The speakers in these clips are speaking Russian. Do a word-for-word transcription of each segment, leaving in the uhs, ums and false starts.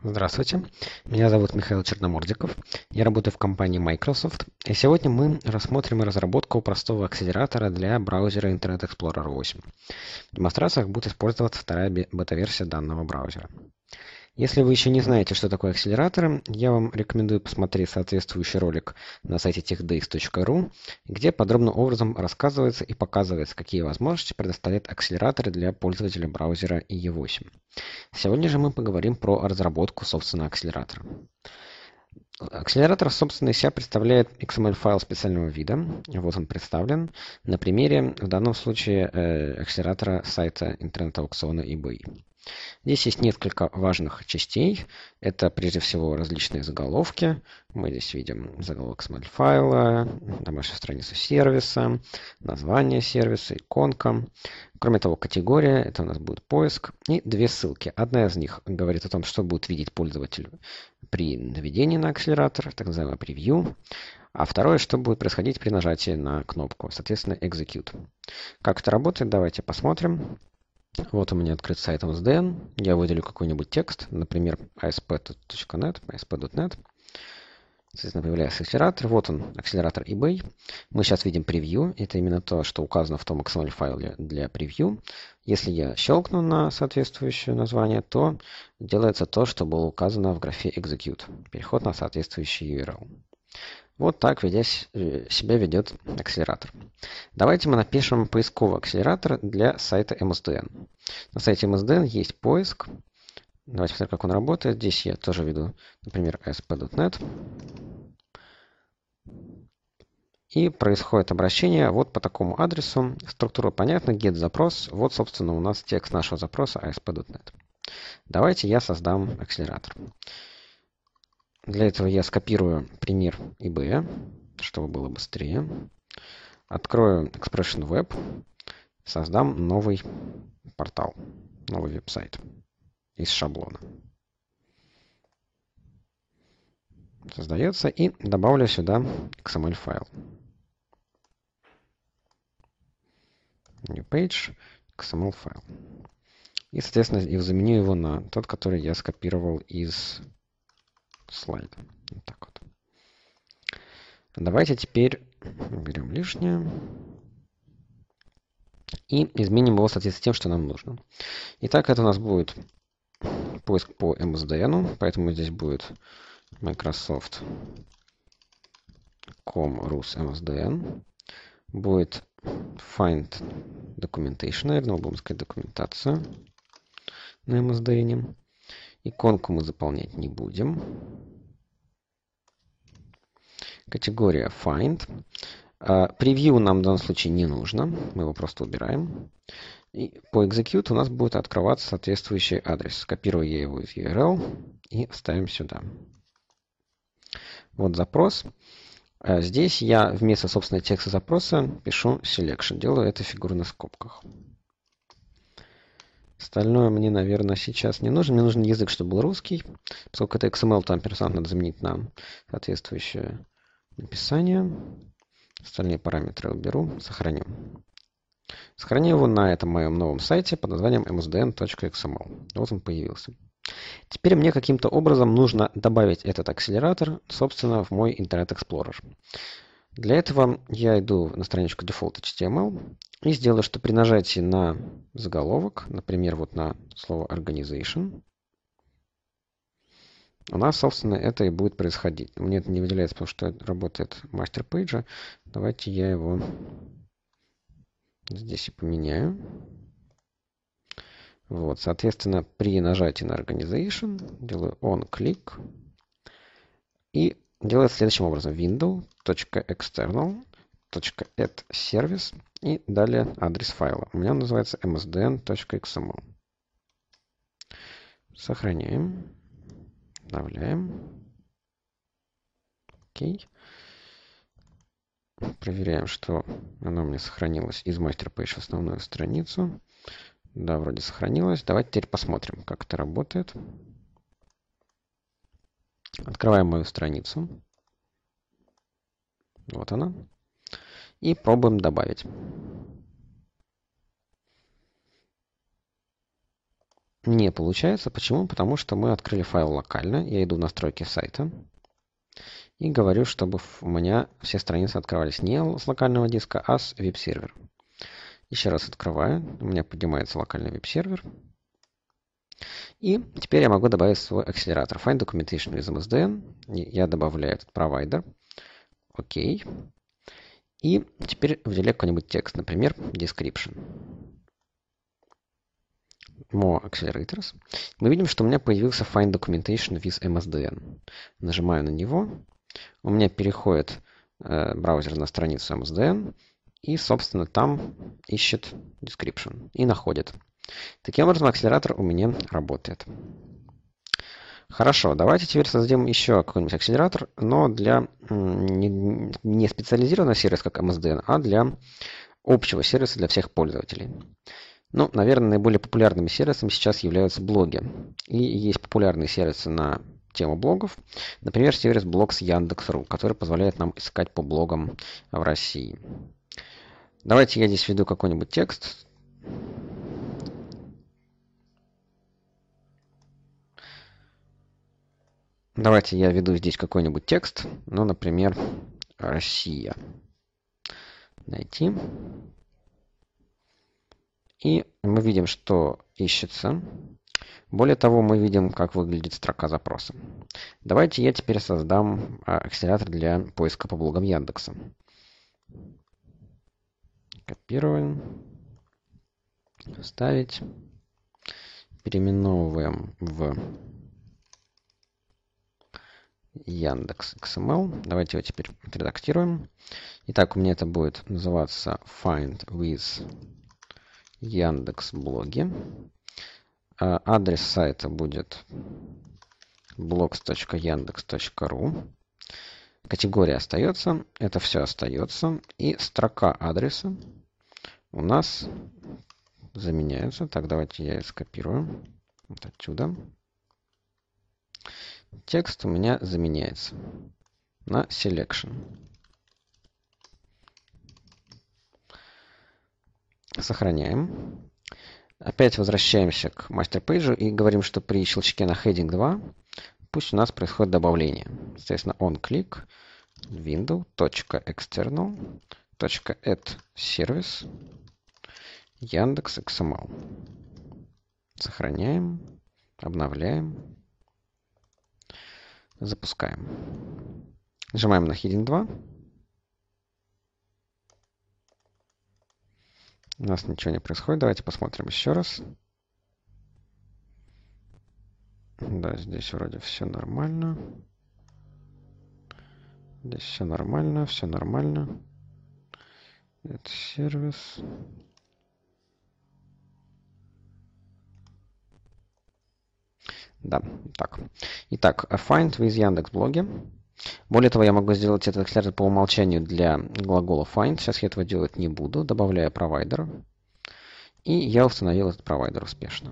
Здравствуйте, меня зовут Михаил Черномордиков, я работаю в компании Microsoft, и сегодня мы рассмотрим разработку простого акселератора для браузера Internet Explorer восемь. В демонстрациях будет использоваться вторая бета-версия данного браузера. Если вы еще не знаете, что такое акселераторы, я вам рекомендую посмотреть соответствующий ролик на сайте техдэйс точка ру, где подробным образом рассказывается и показывается, какие возможности предоставляет акселераторы для пользователя браузера и и восемь. Сегодня же мы поговорим про разработку, собственно, акселератора. Акселератор, собственно, из себя представляет икс эм эль-файл специального вида. Вот он представлен на примере, в данном случае, э, акселератора сайта интернет-аукциона eBay. Здесь есть несколько важных частей. Это, прежде всего, различные заголовки. Мы здесь видим заголовок икс эм эль-файла, домашнюю страницу сервиса, название сервиса, иконка. Кроме того, категория, это у нас будет поиск, и две ссылки. Одна из них говорит о том, что будет видеть пользователь при наведении на акселератор, так называемое превью. А второе, что будет происходить при нажатии на кнопку, соответственно, execute. Как это работает, давайте посмотрим. Вот у меня открыт сайт эм эс ди эн. Я выделю какой-нибудь текст, например, эй эс пи точка нет, эй эс пи точка нет. Соответственно, появляется акселератор. Вот он, акселератор eBay. Мы сейчас видим превью. Это именно то, что указано в том икс эм эль-файле для превью. Если я щелкну на соответствующее название, то делается то, что было указано в графе execute. Переход на соответствующий ю ар эл. Вот так ведя себя ведет акселератор. Давайте мы напишем поисковый акселератор для сайта эм эс ди эн. На сайте эм эс ди эн есть поиск. Давайте посмотрим, как он работает. Здесь я тоже веду, например, эй эс пи точка нет. И происходит обращение вот по такому адресу. Структура понятна, get запрос. Вот, собственно, у нас текст нашего запроса эй эс пи точка нет. Давайте я создам акселератор. Для этого я скопирую пример eBay, чтобы было быстрее. Открою Expression Web, создам новый портал, новый веб-сайт из шаблона. Создается, и добавлю сюда икс эм эль-файл. New page, икс эм эль-файл. И, соответственно, и заменю его на тот, который я скопировал из слайда. Вот так вот. Давайте теперь уберем лишнее и изменим его в соответствии с тем, что нам нужно. Итак, это у нас будет поиск по эм эс ди эн, поэтому здесь будет Microsoft точка ком рус эм эс ди эн. Будет find documentation, наверное, мы будем искать документацию на эм эс ди эн. Иконку мы заполнять не будем. Категория find. Превью нам в данном случае не нужно, мы его просто убираем. И по execute у нас будет открываться соответствующий адрес. Скопирую я его из ю ар эл и вставим сюда. Вот запрос. Здесь я вместо, собственно, текста запроса пишу selection. Делаю это в фигурных скобках. Остальное мне, наверное, сейчас не нужно. Мне нужен язык, чтобы был русский. Поскольку это икс эм эль, там персонально надо заменить на соответствующее написание. Остальные параметры уберу, сохраню. Сохраню его на этом моем новом сайте под названием эм эс ди эн точка икс эм эль. Вот он появился. Теперь мне каким-то образом нужно добавить этот акселератор, собственно, в мой Internet Explorer. Для этого я иду на страничку default эйч ти эм эль и сделаю, что при нажатии на заголовок, например, вот на слово organization, у нас, собственно, это и будет происходить. Мне это не выделяется, потому что работает мастер пейджа. Давайте я его здесь и поменяю. Вот, соответственно, при нажатии на Organization делаю on-click и делаю следующим образом. window.external.add service и далее адрес файла. У меня он называется эм эс ди эн точка икс эм эль. Сохраняем. Обновляем. Окей. Проверяем, что оно у меня сохранилось из мастер-пейдж в основную страницу. Да, вроде сохранилось. Давайте теперь посмотрим, как это работает. Открываем мою страницу. Вот она. И пробуем добавить. не получается. Почему? Потому что мы открыли файл локально. Я иду в настройки сайта и говорю, чтобы у меня все страницы открывались не с локального диска, а с веб-сервера. Еще раз открываю. У меня поднимается локальный веб-сервер. И теперь я могу добавить свой акселератор. Find Documentation with эм эс ди эн. Я добавляю этот провайдер. Окей. И теперь выделяю какой-нибудь текст, например, description. More accelerators. Мы видим, что у меня появился Find Documentation with эм эс ди эн. Нажимаю на него. У меня переходит э, браузер на страницу эм эс ди эн. И, собственно, там ищет description и находит. Таким образом, акселератор у меня работает. Хорошо, давайте теперь создадим еще какой-нибудь акселератор, но для не, не специализированного сервиса, как эм эс ди эн, а для общего сервиса для всех пользователей. Ну, наверное, наиболее популярными сервисами сейчас являются блоги. И есть популярные сервисы на тему блогов. Например, сервис Blogs Яндекс точка ру, который позволяет нам искать по блогам в России. Давайте я здесь введу какой-нибудь текст. Давайте я введу здесь какой-нибудь текст. Ну, например, Россия. Найти. И мы видим, что ищется. Более того, мы видим, как выглядит строка запроса. Давайте я теперь создам акселератор для поиска по блогам Яндекса. Копируем. Вставить. Переименовываем в Яндекс икс эм эл. Давайте его теперь отредактируем. Итак, у меня это будет называться Find with Яндекс блоги. Адрес сайта будет blogs точка яндекс точка ру. Категория остается, это все остается. И строка адреса у нас заменяется. Так, давайте я скопирую вот отсюда. Текст у меня заменяется на selection. Сохраняем. Опять возвращаемся к мастер-пейджу и говорим, что при щелчке на heading два пусть у нас происходит добавление. Соответственно, onClick window.external.add service Яндекс икс эм эл. Сохраняем, обновляем, запускаем. Нажимаем на heading два. У нас ничего не происходит. Давайте посмотрим еще раз. Да, здесь вроде все нормально. Здесь все нормально, все нормально. Это сервис. Да, так. Итак, find with Яндекс.Блоги. Более того, я могу сделать этот акселератор по умолчанию для глагола find. Сейчас я этого делать не буду. Добавляю провайдер. И я установил этот провайдер успешно.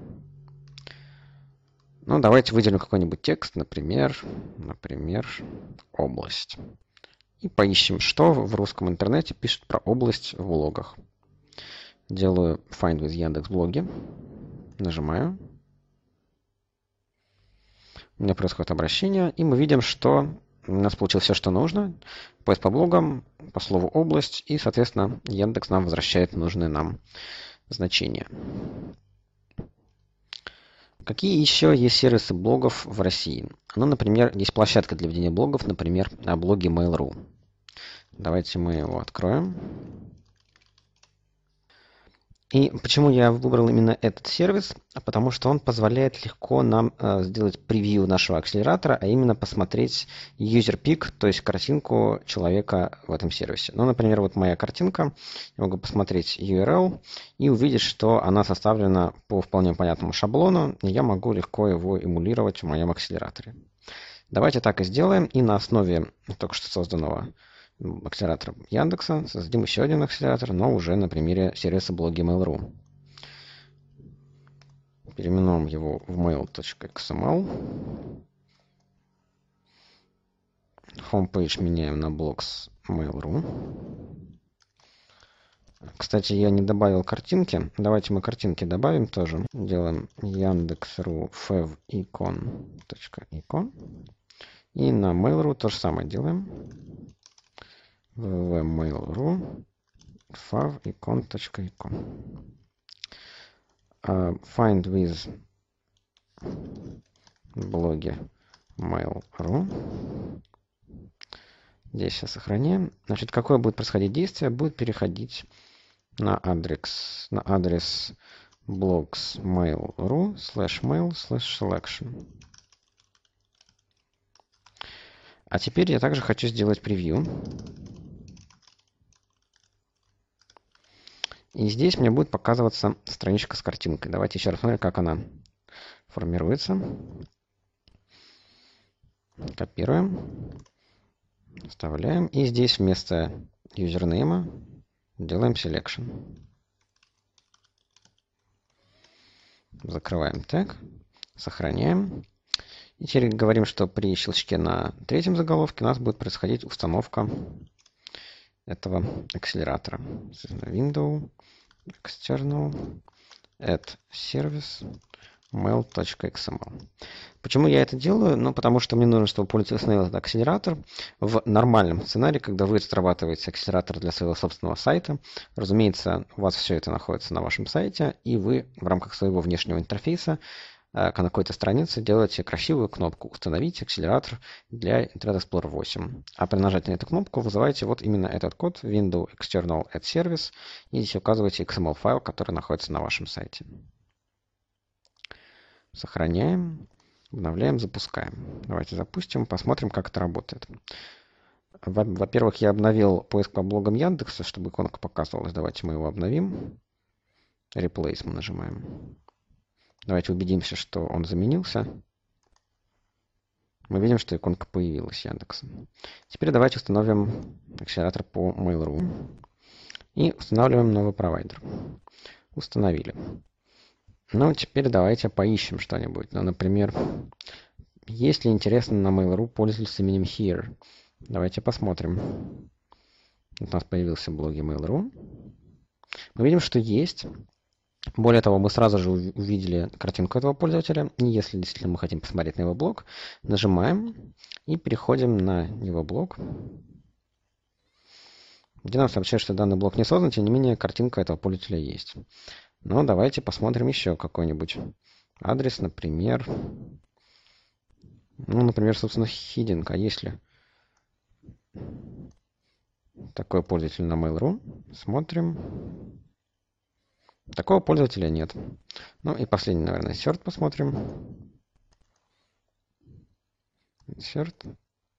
Ну, давайте выделим какой-нибудь текст, например, например, область. И поищем, что в русском интернете пишут про область в блогах. Делаю find with Яндекс.Блоги. Нажимаю. У меня происходит обращение, и мы видим, что у нас получилось все, что нужно. Поиск по блогам, по слову область, и, соответственно, Яндекс нам возвращает нужные нам значения. Какие еще есть сервисы блогов в России? Ну, например, есть площадка для ведения блогов, например, о блоге Mail точка ру. Давайте мы его откроем. И почему я выбрал именно этот сервис? Потому что он позволяет легко нам э, сделать превью нашего акселератора, а именно посмотреть user pic, то есть картинку человека в этом сервисе. Ну, например, вот моя картинка. Я могу посмотреть ю ар эл и увидеть, что она составлена по вполне понятному шаблону, и я могу легко его эмулировать в моем акселераторе. Давайте так и сделаем, и на основе только что созданного акселератор Яндекса создадим еще один акселератор, но уже на примере сервиса блоги Mail точка ру. Переименуем его в mail точка икс эм эл. Homepage меняем на blogs Mail точка ру. Кстати, я не добавил картинки. Давайте мы картинки добавим тоже. Делаем Яндекс.ру favicon.icon. И на Mail.ru то же самое делаем. www.mail.ru favicon.icon. Uh, find with блоге Mail.ru. Здесь сейчас сохраняем. Значит, какое будет происходить действие? Будет переходить на адрес, на адрес blogs mail.ru slash mail slash selection. А теперь я также хочу сделать превью. И здесь мне будет показываться страничка с картинкой. Давайте еще раз посмотрим, как она формируется. Копируем. Вставляем. И здесь вместо юзернейма делаем selection. Закрываем тег. Сохраняем. И теперь говорим, что при щелчке на третьем заголовке у нас будет происходить установка этого акселератора. Window, external, add service, mail.xml. Почему я это делаю? Ну, потому что мне нужно, чтобы пользователь установил этот акселератор в нормальном сценарии, когда вы разрабатываете акселератор для своего собственного сайта. Разумеется, у вас все это находится на вашем сайте, и вы в рамках своего внешнего интерфейса на какой-то странице делаете красивую кнопку «Установить акселератор для Internet Explorer восемь». А при нажатии на эту кнопку вызываете вот именно этот код Window External Add Service, и здесь указываете икс эм эл-файл, который находится на вашем сайте. Сохраняем, обновляем, запускаем. Давайте запустим, посмотрим, как это работает. Во-первых, я обновил поиск по блогам Яндекса, чтобы иконка показывалась. Давайте мы его обновим. Replace мы нажимаем. Давайте убедимся, что он заменился. Мы видим, что иконка появилась Яндекса. Теперь давайте установим акселератор по Mail.ru. И устанавливаем новый провайдер. Установили. Ну, теперь давайте поищем что-нибудь. Ну, например, есть ли интересно на Mail.ru пользователь с именем Here? Давайте посмотрим. Вот у нас появился в блоге Mail.ru. Мы видим, что есть. Более того, мы сразу же увидели картинку этого пользователя. И если действительно мы хотим посмотреть на его блог, нажимаем и переходим на его блог, где нам сообщают, что данный блог не создан, тем не менее картинка этого пользователя есть. Но давайте посмотрим еще какой-нибудь адрес, например, ну, например, собственно, Hidden. А если такой пользователь на Mail.ru, смотрим. Такого пользователя нет. Ну и последний, наверное, Insert посмотрим. Insert.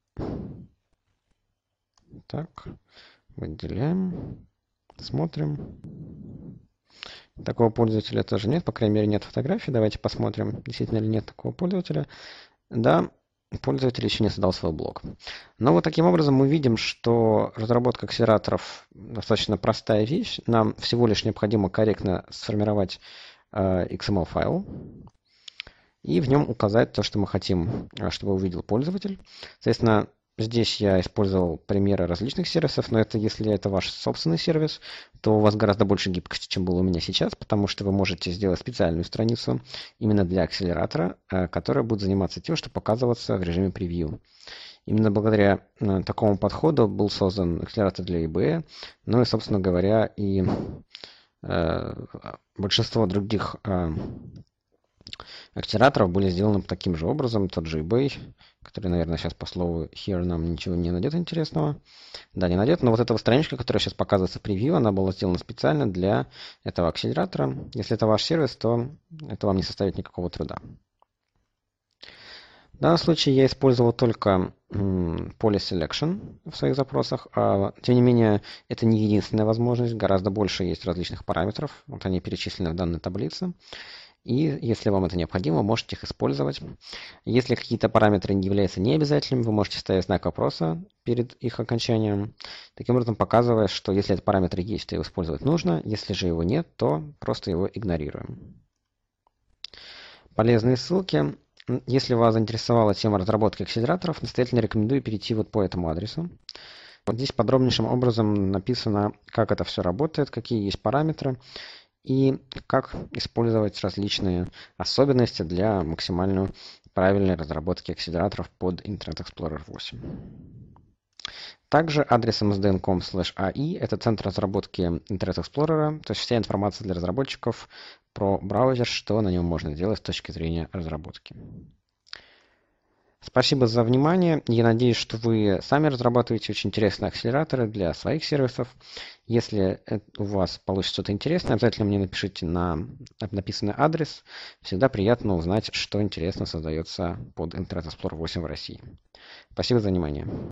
Так, выделяем, смотрим. Такого пользователя тоже нет, по крайней мере, нет фотографий. Давайте посмотрим, действительно ли нет такого пользователя. Да, пользователь еще не создал свой блог. Но вот таким образом мы видим, что разработка акселераторов достаточно простая вещь. Нам всего лишь необходимо корректно сформировать э, икс эм эл-файл и в нем указать то, что мы хотим, чтобы увидел пользователь. Соответственно, здесь я использовал примеры различных сервисов, но это если это ваш собственный сервис, то у вас гораздо больше гибкости, чем было у меня сейчас, потому что вы можете сделать специальную страницу именно для акселератора, которая будет заниматься тем, что показываться в режиме превью. Именно благодаря такому подходу был создан акселератор для и би эй, ну и, собственно говоря, и э, большинство других э, акселераторов были сделаны таким же образом. Тот же eBay, который, наверное, сейчас по слову here нам ничего не найдет интересного. Да, не найдет, но вот эта страничка, которая сейчас показывается в превью, она была сделана специально для этого акселератора. Если это ваш сервис, то это вам не составит никакого труда. В данном случае я использовал только поле selection в своих запросах. А, тем не менее, это не единственная возможность. Гораздо больше есть различных параметров. Вот они перечислены в данной таблице. И если вам это необходимо, можете их использовать. Если какие-то параметры не являются необязательными, вы можете ставить знак вопроса перед их окончанием, таким образом показывая, что если этот параметр есть, то его использовать нужно, если же его нет, то просто его игнорируем. Полезные ссылки. Если вас заинтересовала тема разработки акселераторов, настоятельно рекомендую перейти вот по этому адресу. Вот здесь подробнейшим образом написано, как это все работает, какие есть параметры и как использовать различные особенности для максимально правильной разработки акселераторов под Internet Explorer восемь. Также адрес эм эс ди эн точка ком слэш эй ай – это центр разработки Internet Explorer, то есть вся информация для разработчиков про браузер, что на нем можно делать с точки зрения разработки. Спасибо за внимание. Я надеюсь, что вы сами разрабатываете очень интересные акселераторы для своих сервисов. Если у вас получится что-то интересное, обязательно мне напишите на написанный адрес. Всегда приятно узнать, что интересно создается под Internet Explorer восемь в России. Спасибо за внимание.